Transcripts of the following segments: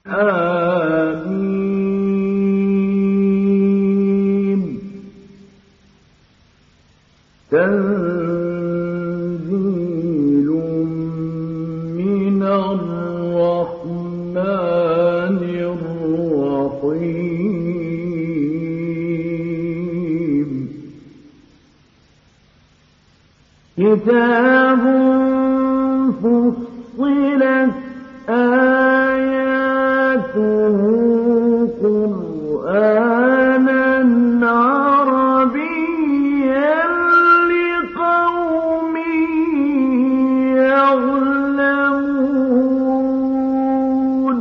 حميم تنزيل من الرحمن الرحيم كتاب فصلت آياته قرآنا عربيا لقوم يعلمون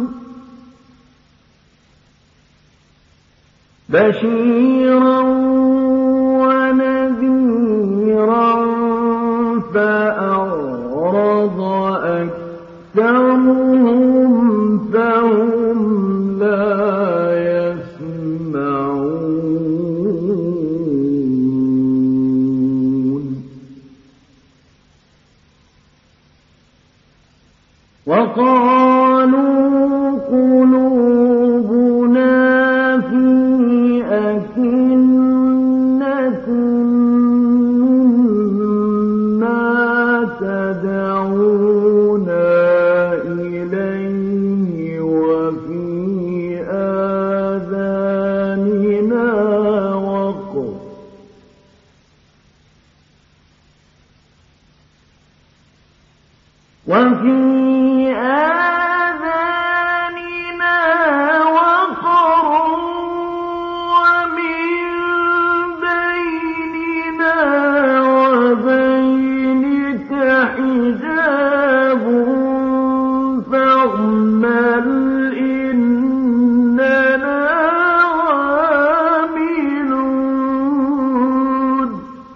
بشيرا ونذيرا فأعرض أكثرهم فهم لا يسمعون وقالوا قلوبنا في أكنة مما تدعونا إليه وفي آذاننا وقر ومن بيننا وبينك حجاب فاعمل إننا عاملون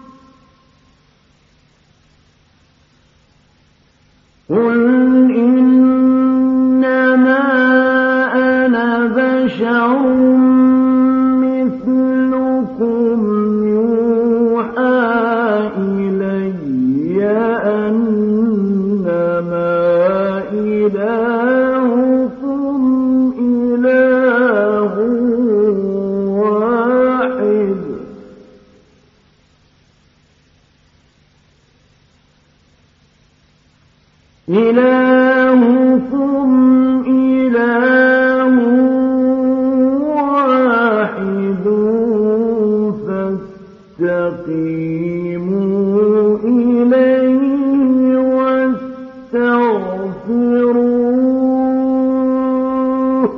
قل إنما أنا بشر مثلكم يوحى إلي أنما إلهكم إله واحد إلهكم إله واحد فاستقيموا إليه واستغفروه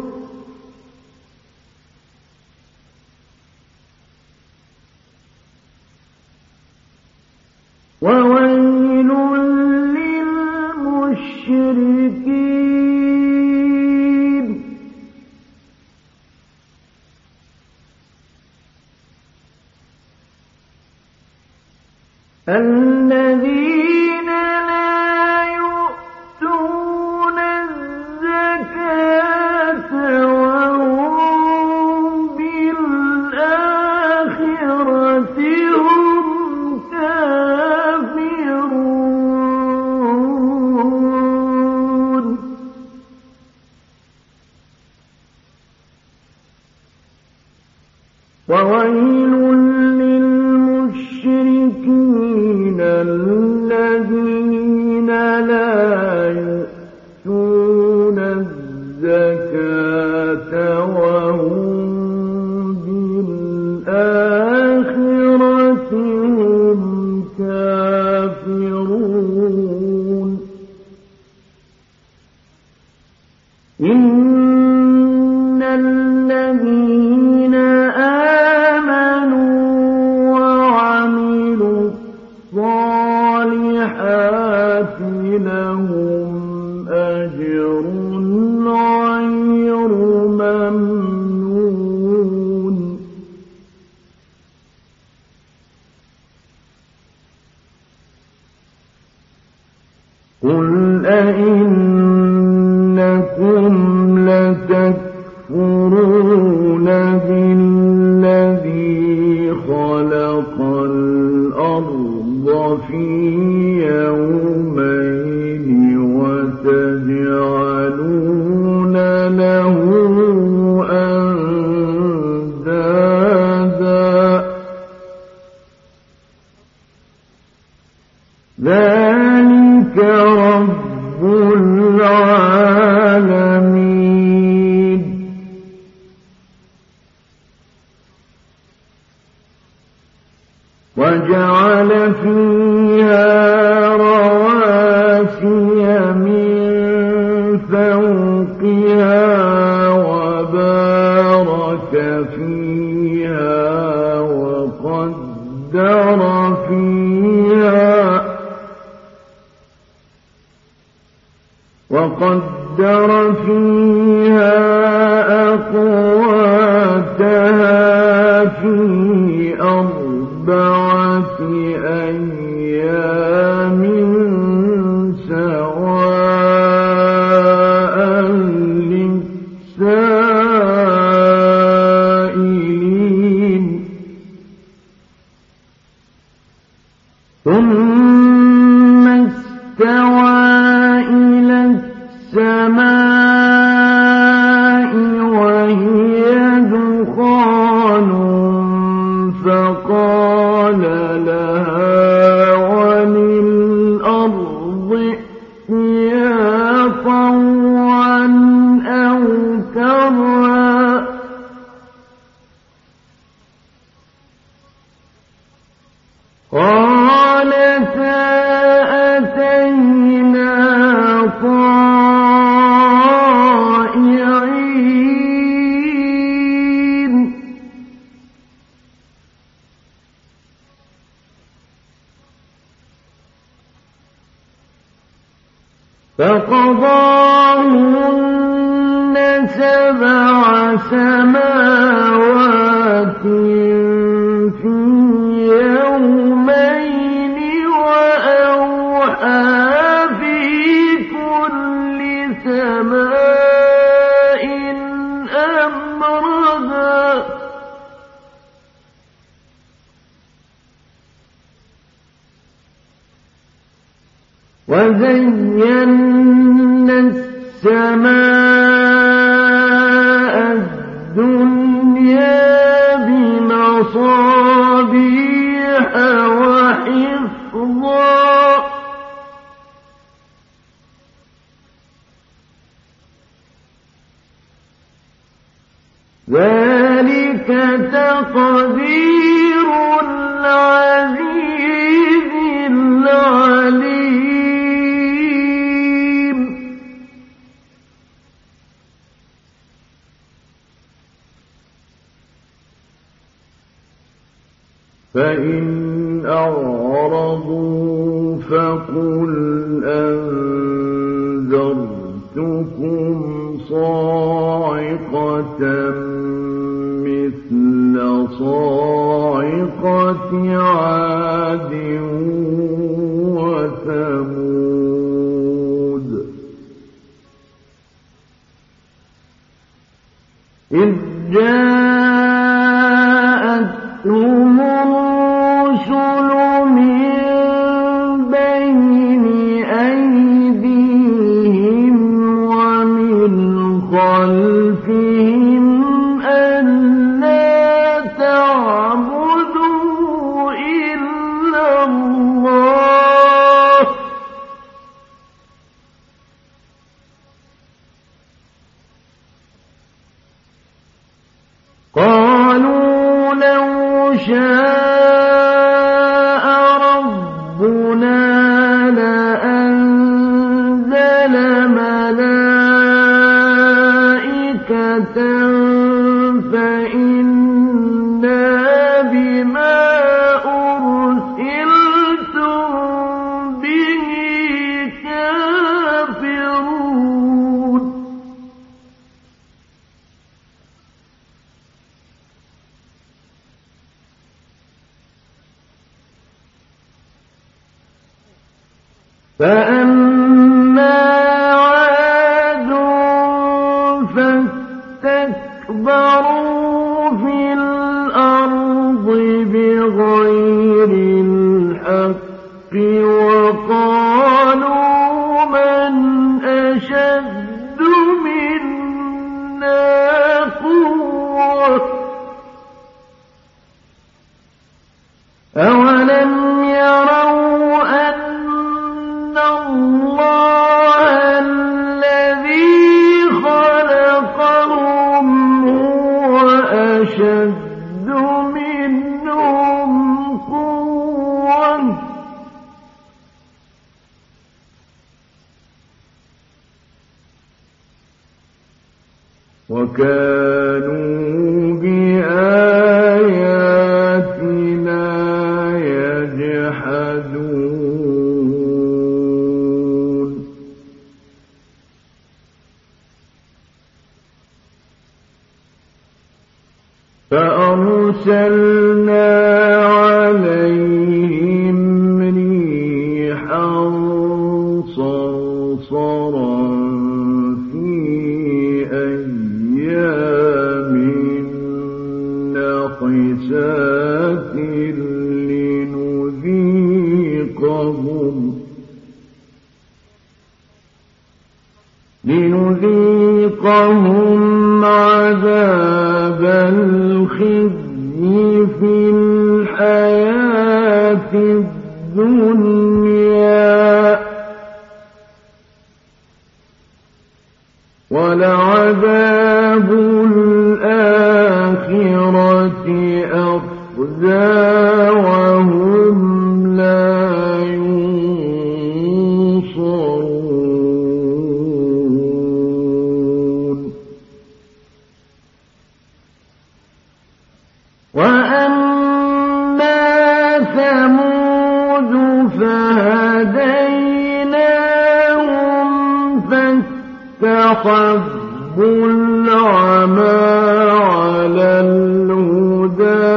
وويل للمشركين الذين لا يؤتون الزكاة وهم بالآخرة هم كافرون وويل للمشركين الذين لا يؤتون الزكاة وهم بالآخرة هم كافرون إن الذين آمنوا وعملوا الصالحات لهم أجر غير ممنون قل أئنكم لتكفرون بالذي خلق الأرض في يومين وتجعلون له أندادا ذلك رب العالمين وجعل فيها رواسي من فوقها وبارك فيها وقدر فيها أقواتها في 4 أيام سواء للسائلين ثم استوى إلى السماء وهي دخان فقال لها وللأرض ائتيا طوعا أو كرها قالتا أتينا طائعين فقضاهن 7 سماوات في يومين وأوحى في كل سماء أمرها وزينا السماء الدنيا بمصابيح وحفظا ذلك تقدير العزيز العليم فإن أعرضوا فقل أنذرتكم صاعقة مثل صاعقة عاد وثمود إذ جاءتهم الرسل من بين أيديهم ومن خلفهم ألا تعبدوا إلا الله قالوا لو شاء ربنا لأنزل ملائكة فإنا بما أرسلتم به كافرون فأما عاد فاستكبروا في الأرض بغير الحق وقالوا من أشد منا وكانوا بآياتنا يجحدون فأرسلنا عليهم ريحا صرصرا في أيام نحسات لنذيقهم عذاب الخزي في الحياة الدنيا ولعذاب الآخرة أخزى وهم لا ينصرون وأما ثمود فهديناهم فاستحبوا العمى على الهدى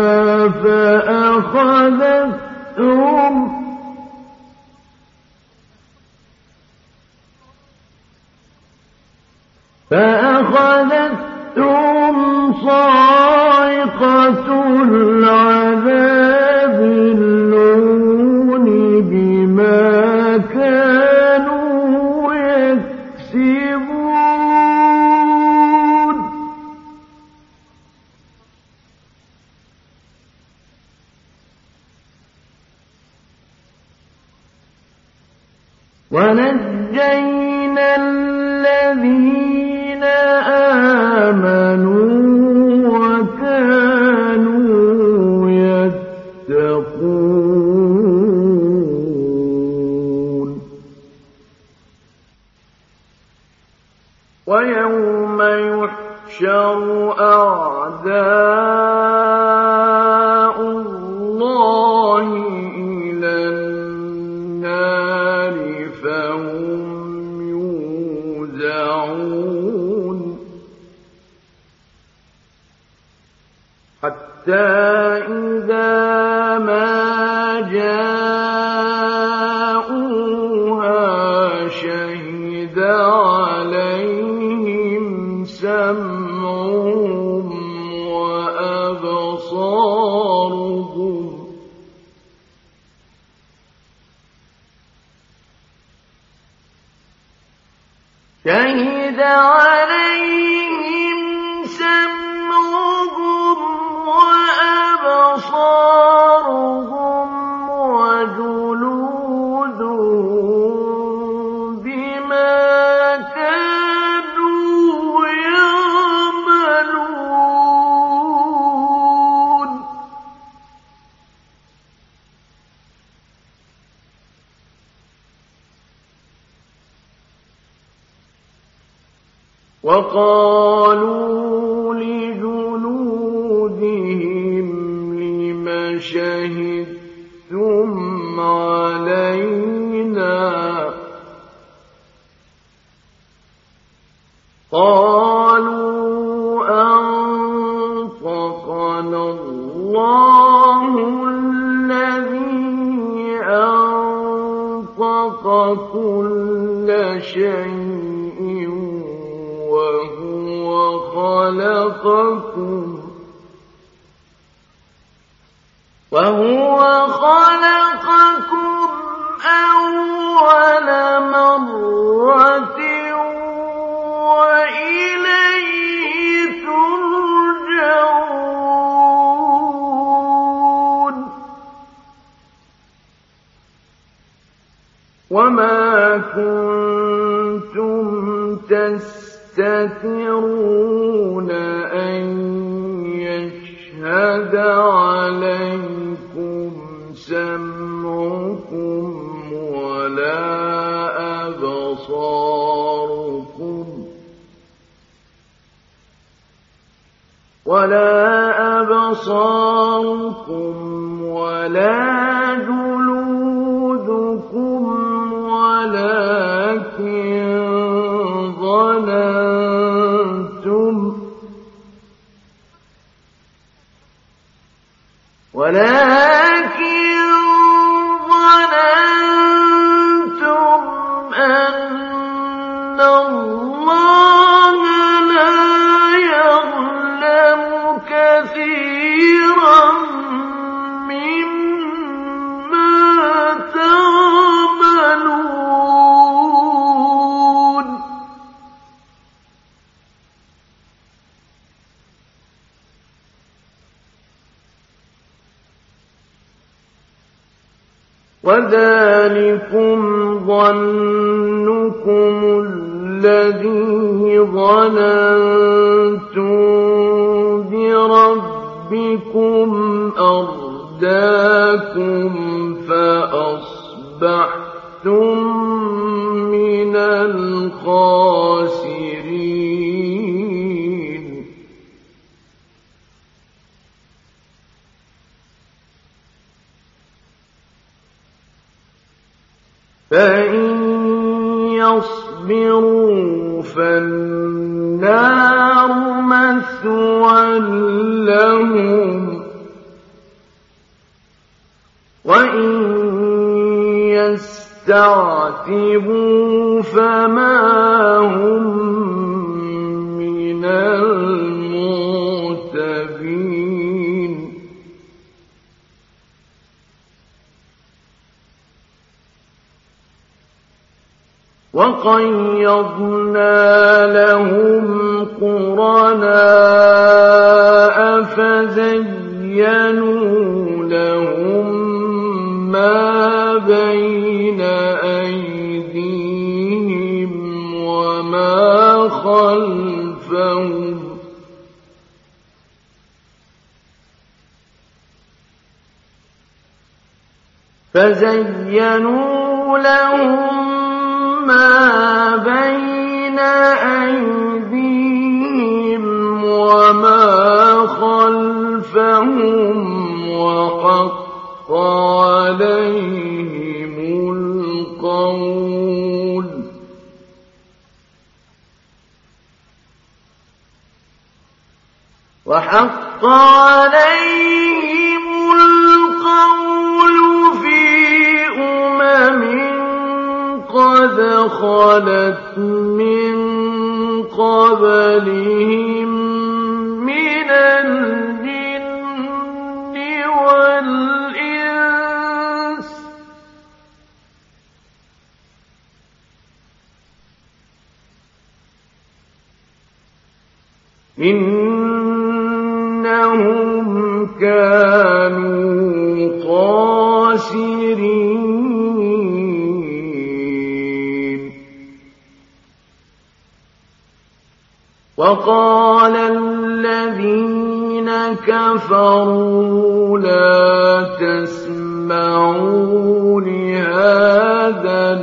فأخذتهم صاعقة العذاب الهون بما كانوا يكسبون ونجينا الذين آمنوا وكانوا يتقون ويوم يحشر أعداء الله إلى النار فهم يوزعون حتى إذا ما جاءوها شهد عليهم سمعهم وأبصارهم شهد عليهم سمعهم وأبصارهم وجلودهم بما كانوا يعملون وقالوا لجلودهم لم شهدتم علينا قالوا أنطقنا الله الذي أنطق كل شيء وهو خلقكم أول مرة وإليه ترجعون وما كنتم تستترون أن يشهد عليكم سمعكم ولا أبصاركم ولا أبصاركم ولا جلودكم ولكن ظننتم أن الله لا يعلم كثيرا مما تعملون. وذلكم ظنكم الذي ظننتم بربكم أرداكم فأصبحتم من الخاسرين. فإن يصبروا فالنار مثوى لهم وإن يستعتبوا فما هم من المعتبين. وقيضنا لهم قرناء فزينوا لهم ما بين أيديهم وما خلفهم ما بين أيديهم وما خلفهم وحق عليهم القول في قد خلت من قبلهم من الجن والإنس إنهم كانوا خاسرين. وقال الذين كفروا لا تسمعوا لهذا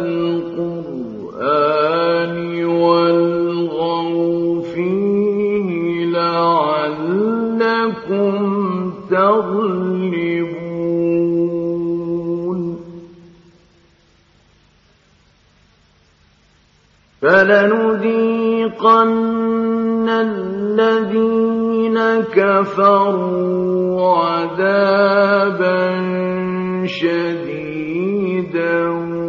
القرآن والغوا فيه لعلكم تغلبون. فلنذيقن الذين كفروا عذابا شديدا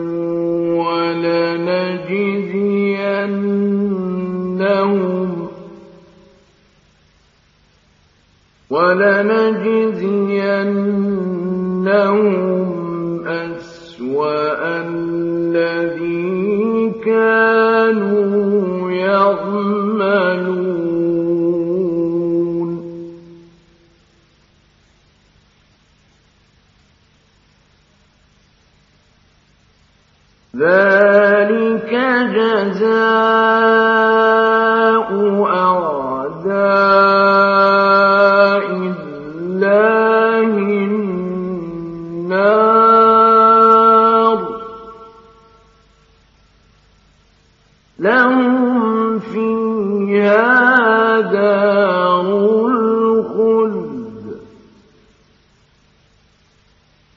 ولنجزينهم أسوأ الذي كانوا يعملون. ذلك جزاء أعداء الله النار لهم فيها دار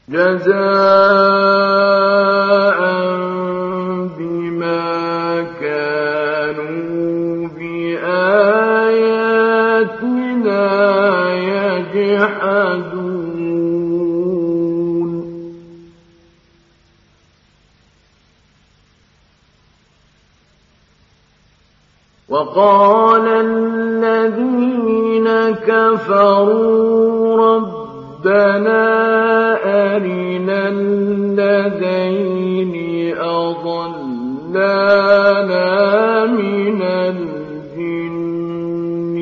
جزاء بما كانوا بآياتنا يجحدون وقال الذين كفروا ربنا أرنا الذين أضلانا من الجن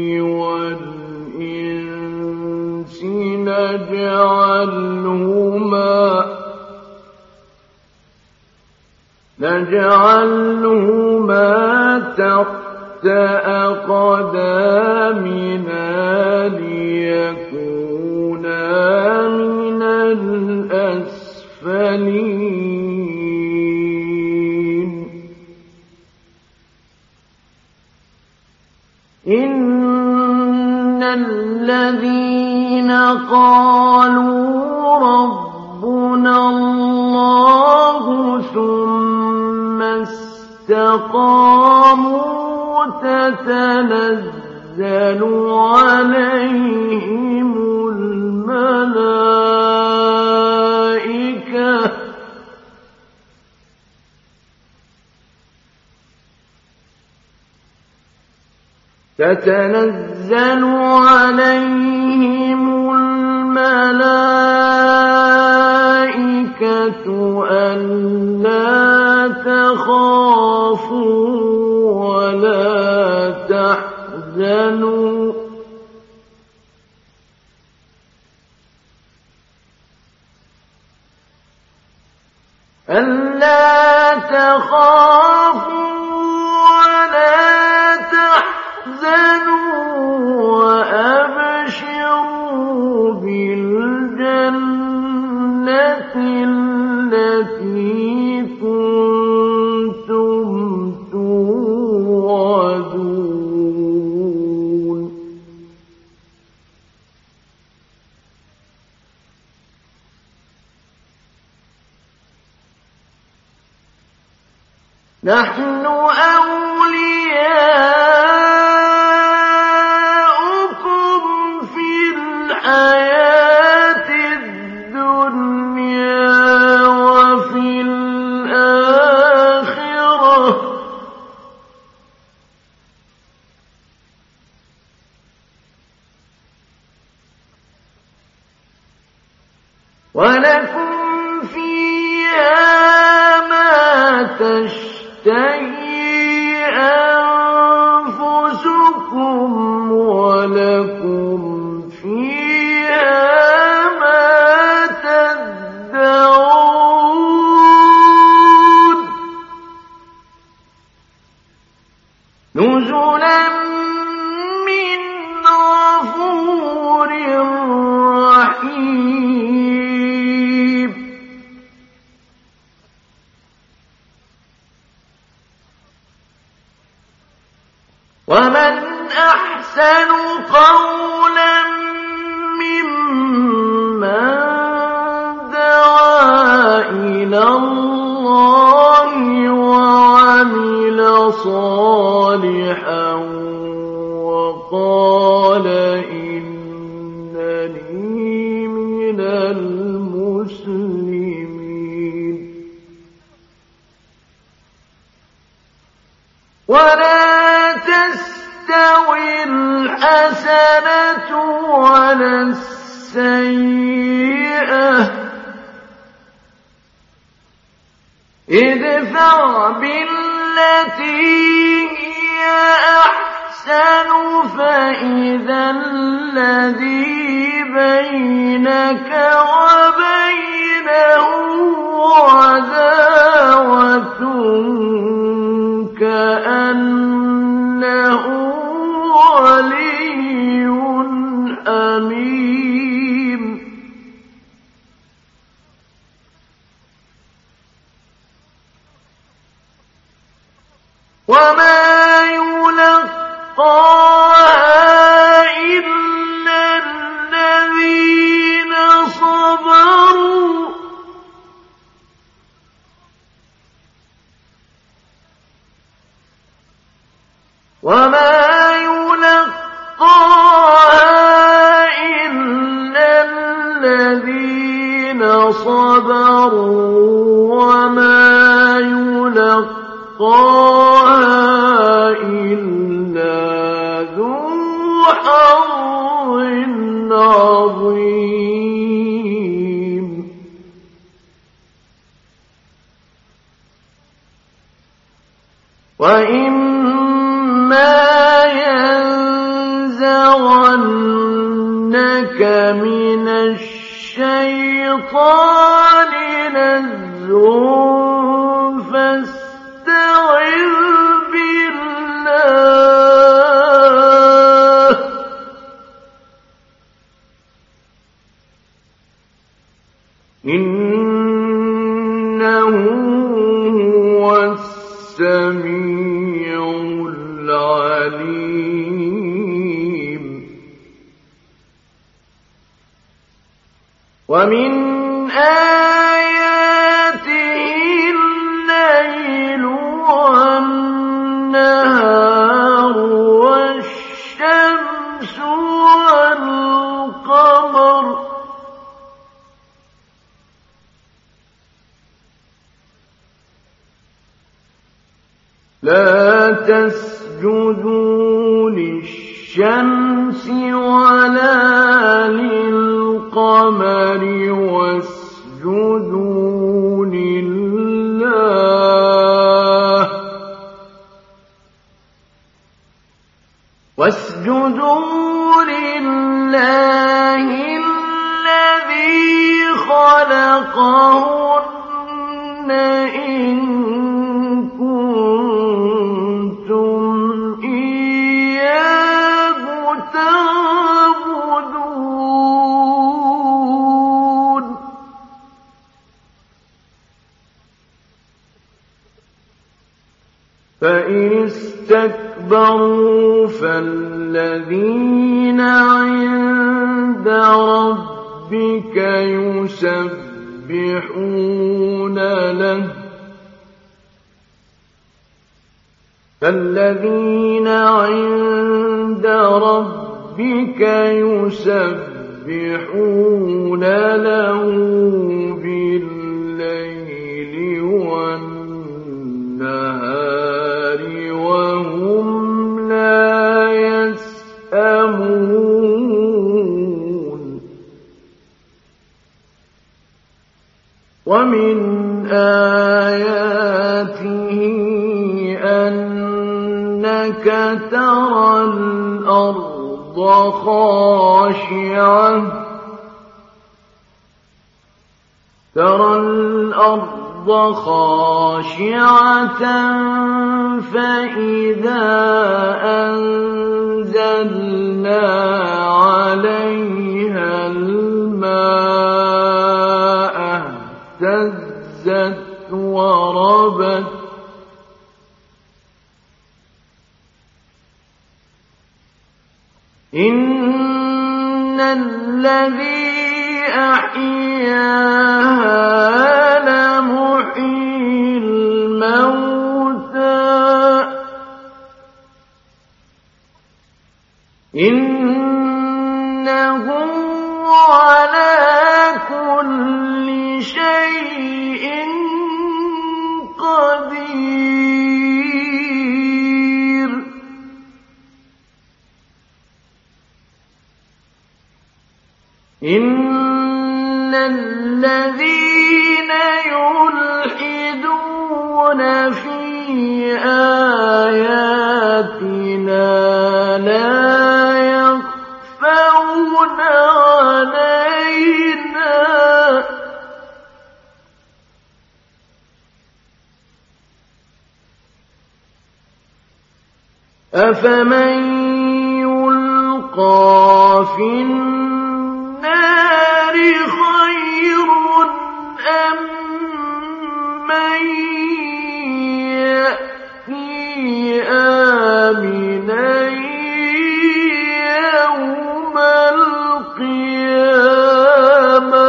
والإنس نجعلهما تحت أقدامنا ليكونا من الأسفلين إن الذين قالوا ربنا الله ثم استقاموا تتنزل عليهم الملائكة ألا تخافوا ولا تحزنوا وأبشروا بالجنة التي كنتم توعدون نحن أولياؤكم في الحياة الدنيا وفي الآخرة ولكم فيها ما تشتهي أنفسكم ولكم فيها ما تدعون نزلا من غفور رحيم ومن أحسن قولا ممن دعا إلى الله وعمل صالحا وقال إنني من المسلمين ولا تستوي الحسنة ولا السيئة ادفع بالتي هي أحسن فإذا الذي بينك وبينه عداوة كأنه ولي حميم وما يلقاها إلا الذين صبروا وما يلقاها إلا الذين صبروا وما يلقاها إلا ذو حظ عظيم وإما ينزغنك من الشيطان نزغ فاستعذ بالله إنه هو السميع العليم ومن آياته الليل والنهار والشمس والقمر لا تسجدوا للشمس ولا للقمر واسجدوا لله الذي خلقهن إن كنتم إياه تعبدون فإن استكبروا فالذين عند ربك يسبحون له بالليل والنهار وهم لا يسأمون ومن آياته أنك ترى الأرض خاشعة فإذا أنزلنا عليها الماء اهتزت وربت إن الذي أحياها لمحيي الموتى إنه على كل شيء قدير إن الذين يلحدون في آياتنا لا يخفون علينا أفمن يلقى في النار خير أم من يأتي آمنا يوم القيامة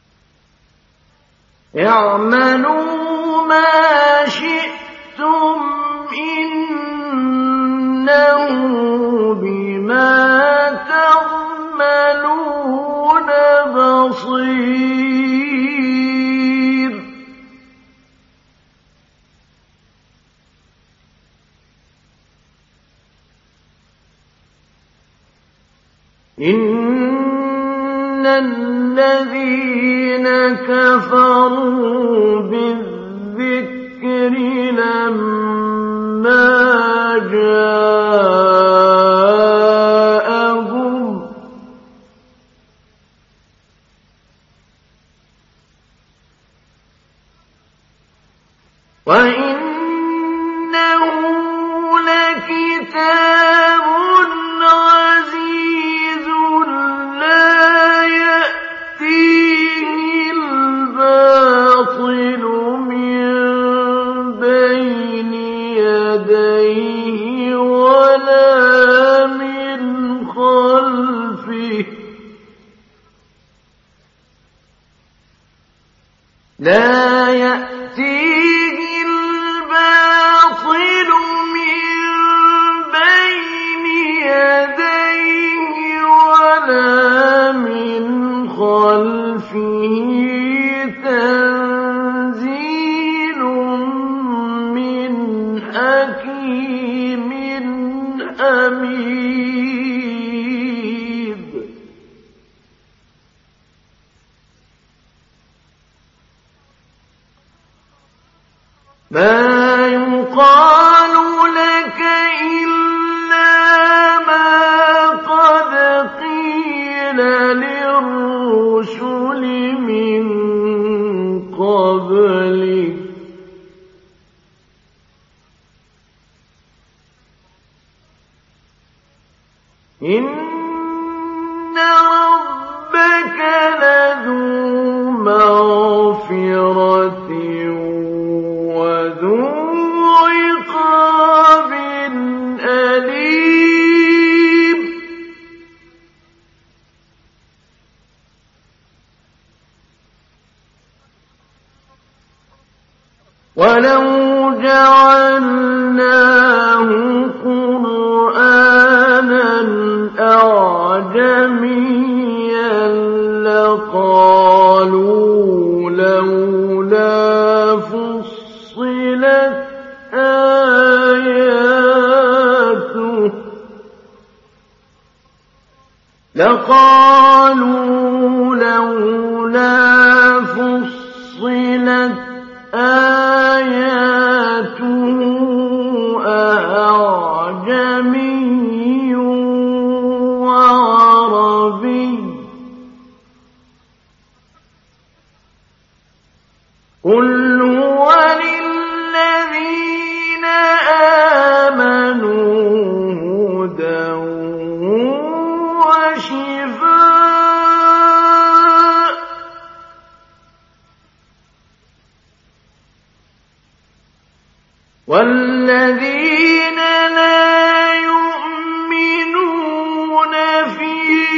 اعملوا ما شئتم بما تعملون بصير. إن الذين كفروا بالذكر لما جاءهم وإنه لكتاب عزيز لا يأتيه الباطل من بين يديه ولا من خلفه لا يأتيه الباطل من بين يديه ولا من خلفه تنزيل من حكيم حميد. ما يقال لك إلا ما قد قيل للرسل من قبلك إن ربك لذو مغفرة وذو عقاب أليم. ولو جعلناه قرآنا أعجميا لقالوا لولا فصلت آياته أأعجمي وعربي قل هو للذين آمنوا هدى وشفاء والذين لا يؤمنون في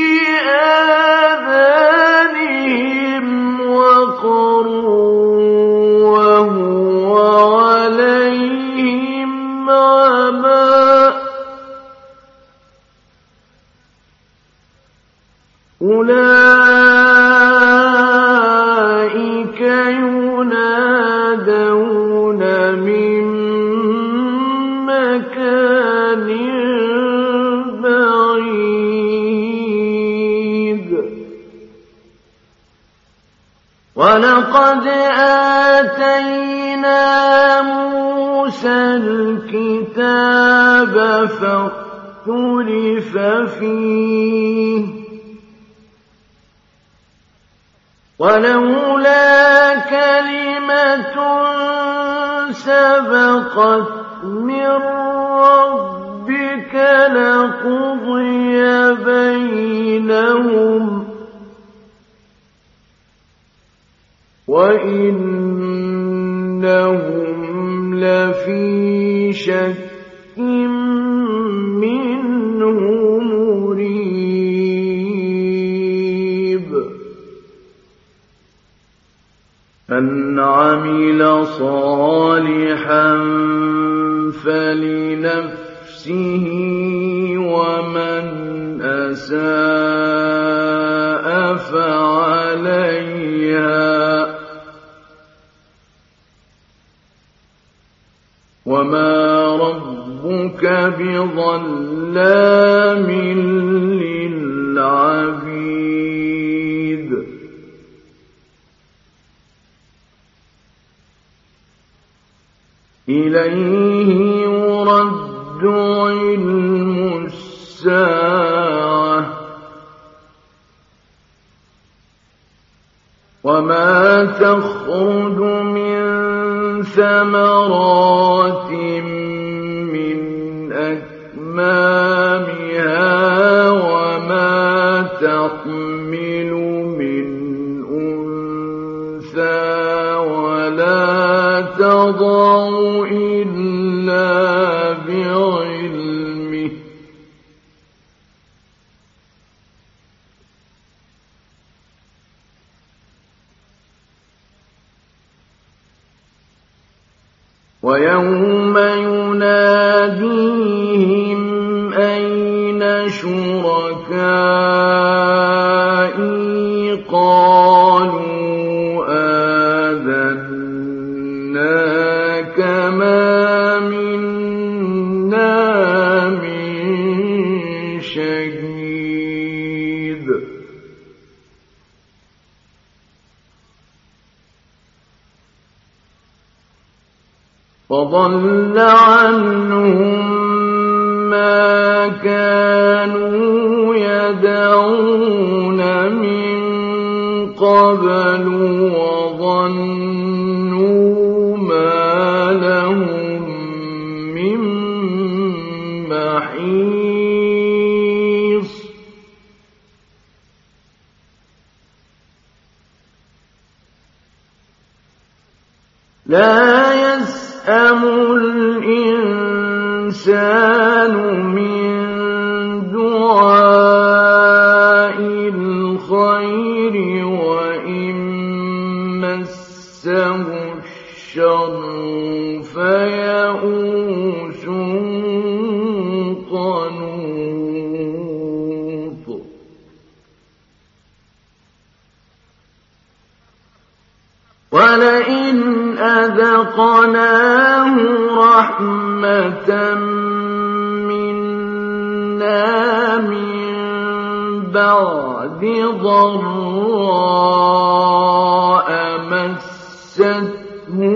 آذانهم وقر وهو عليهم عمى أولئك ينادون من مكان بعيد. ولقد آتينا موسى الكتاب فاختلف فيه ولولا كلمة سبقت من ربك لقضي بينهم وإنهم لفي شك منه مريب. من عمل صالحا فلنفسه ظلام للعبيد إليه يرد علم الساعة وما تخرج من ثمرات من أكمامها وما تحمل من أنثى ولا تضع إلا بعلمه ويوم يناديهم أين شركائي قالوا آذناك ما منا من شهيد وضل عنهم ما كانوا يدعون من قبل وظنوا ما لهم من محيص لا يسأم الإنسان من دعاء الخير وإن مسه الشر فيئوس قنوط ولئن أذقناه رحمة منا من بعد ضراء مسته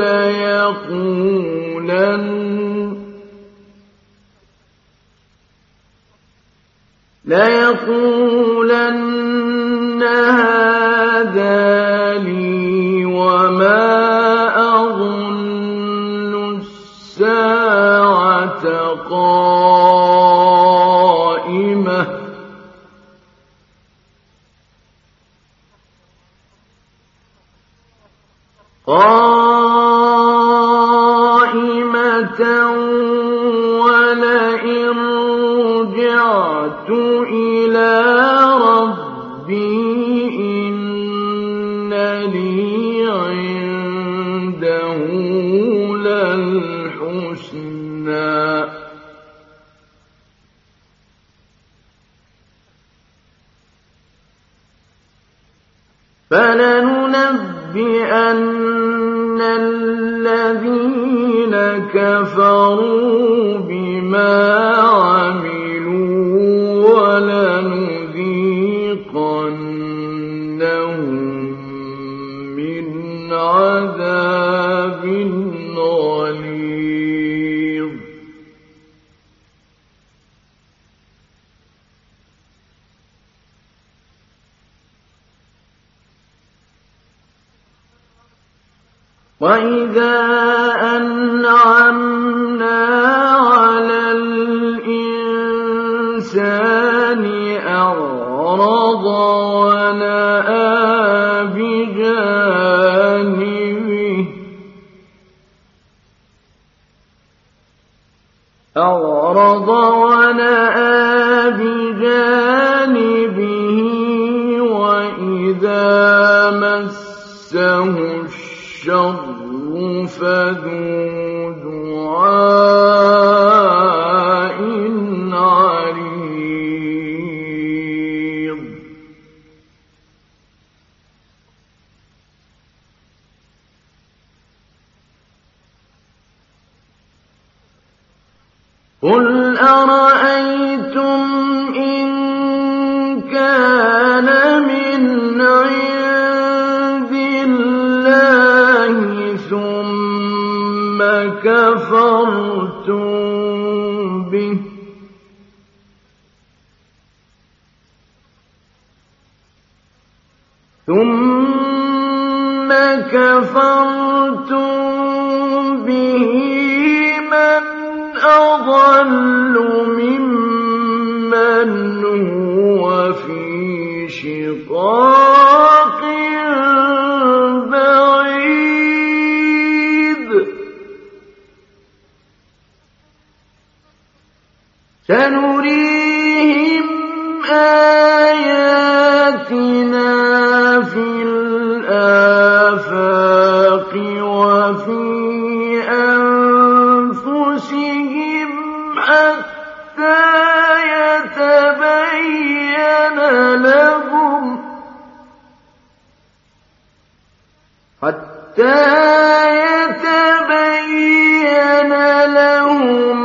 ليقولن هذا لي وما أظن الساعة قائمة ولئن رجعت إلى ربي إن لي عنده للحسنى فلننبئن الذين كفروا بما عملوا ولنذيقنهم من عذاب غليظ وإذا أنعمنا على الإنسان أعرض ونأى بجانبه وإذا مسه الشر فذو دعاء عريض قل ثم كفرتم به من أضل ممن هو في شقاق بعيد سنريهم آياتنا في الآفاق وفي أنفسهم حتى يتبين لهم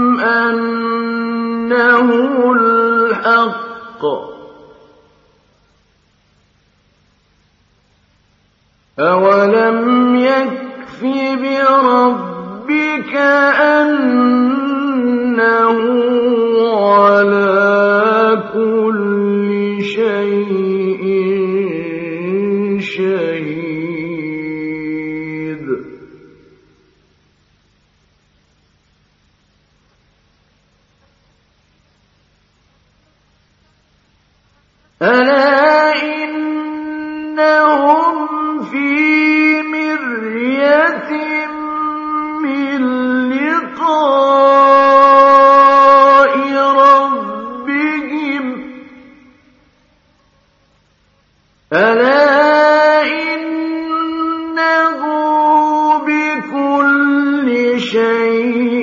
أنه الحق أولم يكف بربك أنه على كل شيء شهيد ألا إنهم في مرية من لقاء ربهم ألا إنه بكل شيء